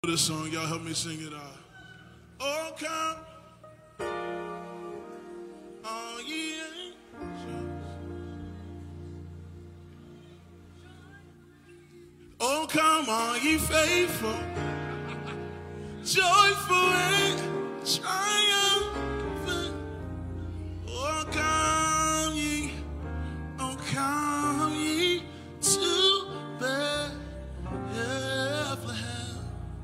This song, y'all help me sing it out. Oh, come, all ye angels. Oh, come, all ye faithful, joyful and triumphant. Oh, come ye to Bethlehem.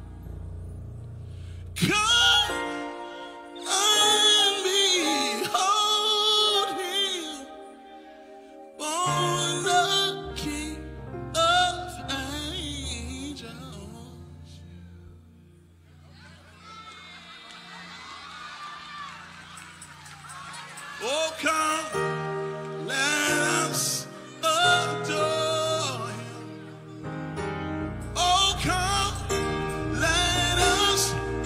Come and behold him, born the King of angels. Oh, come, let us adore him. Oh, come, let us.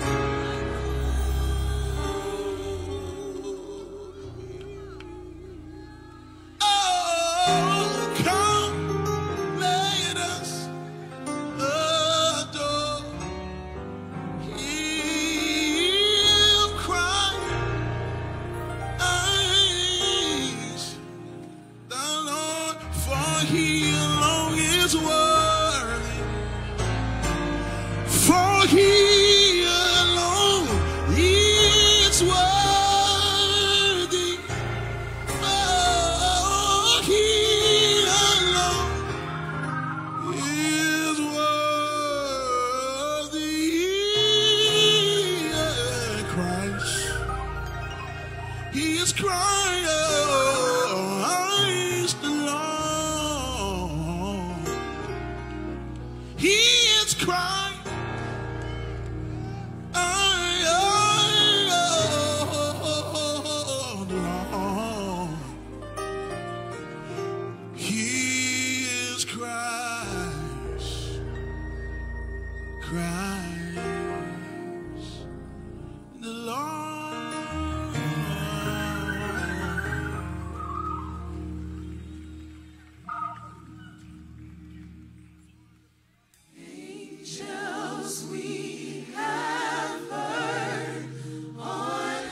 Oh, come, let us adore him. Christ the Lord, for he alone is worthy. For he alone is worthy. Oh, he alone is worthy. Christ, he is Christ the Lord. He is Christ. He is Christ, Christ the Lord. Angels we have heard on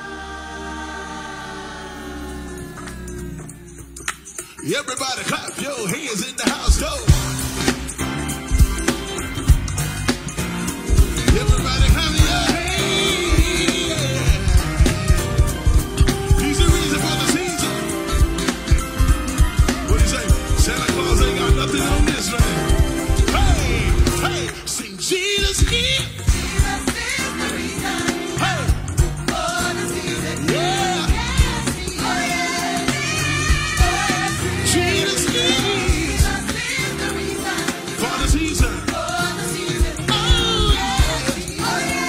high. Everybody clap your hands in the house, go. Everybody clap your hands. He's the reason for the season. What do you say? Santa Claus ain't got nothing on this, man. Hey, hey, sing Jesus here. Jesus is the reason Hey, for the season. yeah, Yes, he is. Jesus here Jesus is the reason for the season. for the season. Oh, yeah. Oh, yes.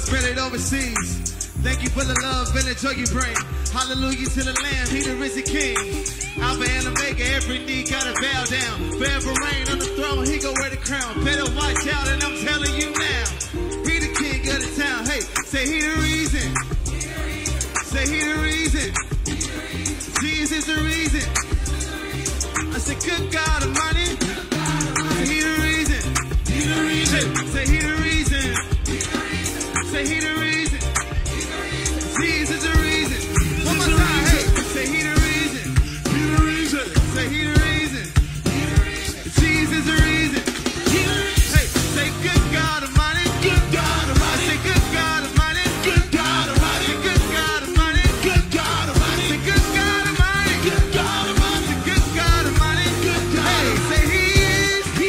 spread it overseas. Thank you for the love and the joy you bring. Hallelujah to the Lamb, He the risen King. Alpha and Omega, every knee gotta bow down. Forever reign on the throne, He go wear the crown. Better watch out, and I'm telling you now. He the King of the town. Hey, say He the reason. Say He the reason. Jesus is the reason. I said, good God Almighty. Say He the reason. He the reason. Say He the reason. Say He the reason. Jesus is the reason. One more time, hey. Say He the reason. He the reason. Say He the reason. Jesus is the reason. Hey, say good God Almighty. Good God Almighty. Say good God Almighty. Good God Almighty. Say good God Almighty. Good God Almighty. Say good God Almighty. Good God Almighty. Say good God Almighty. Good God. Hey, say He is. He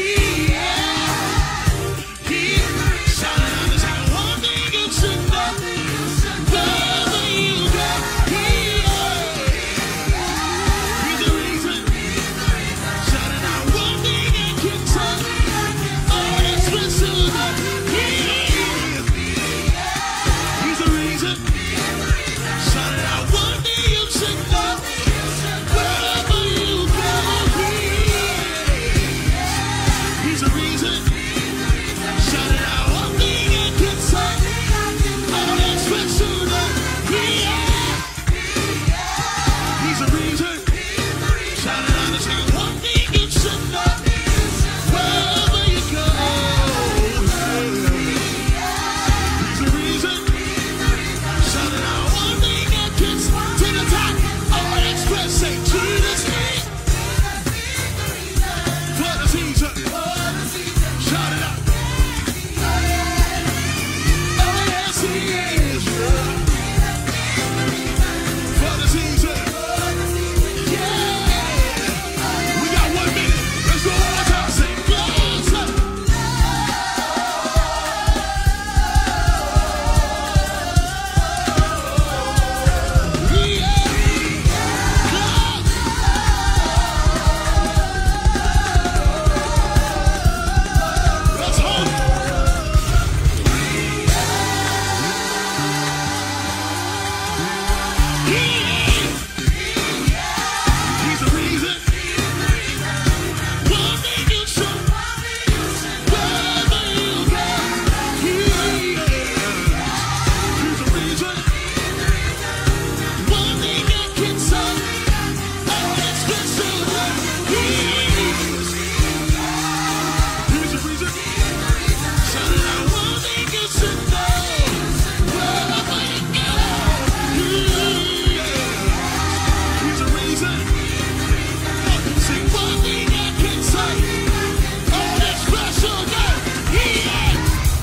is. Shout it out and say one thing you should know. Wherever you go, He is. He's the reason. Shout it out one thing I can tell. Oh, that's special. He is. He's the reason. Shout it out one thing you should know. Wherever you go, He is. He's the reason. Shout it out one thing I can say. Oh, that's special. He is. He's the reason. Shout it out and say one thing you should know. Wherever you go. He's the reason. Shout it out one thing I can say. To the top. Oh, express say Jesus is. For the season. Shout it out. Oh, yes, He is. For the season. Yeah. We got 1 minute. Let's go one more time. Say, closer. Let's hold it. He's the reason. One thing you should. Wherever you go. He is. He's the reason. One thing I can say. Oh, that's special. He is. He's the reason. Shout it out. One thing you should know. Wherever you go. He is. He's the reason. Say one thing I can say. Oh, that's special. He is.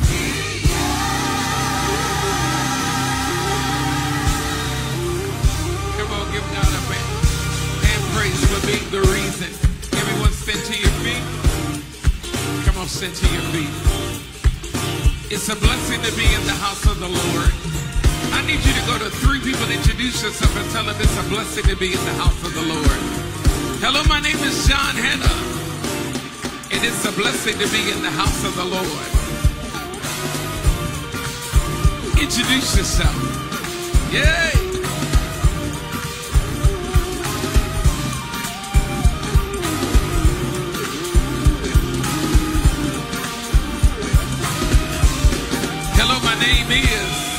Come on, give God a hand praise for being the reason. Everyone stand to your feet. Come on, stand to your feet. It's a blessing to be in the house of the Lord. I need you to go to 3 people, introduce yourself, and tell them it's a blessing to be in the house of the Lord. Hello, my name is John Hanna, and it's a blessing to be in the house of the Lord. Introduce yourself. Yay! Hello, my name is